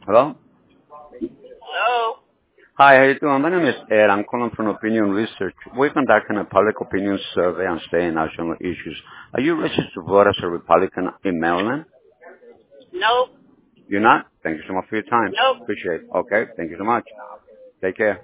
Hello? Hello? Hi, how you doing? My name is Ed. I'm calling from Opinion Research. We're conducting a public opinion survey on state and national issues. Are you registered to vote as a Republican in Maryland? Nope. You're not? Thank you so much for your time. Nope. Appreciate it. Okay, thank you so much. Take care.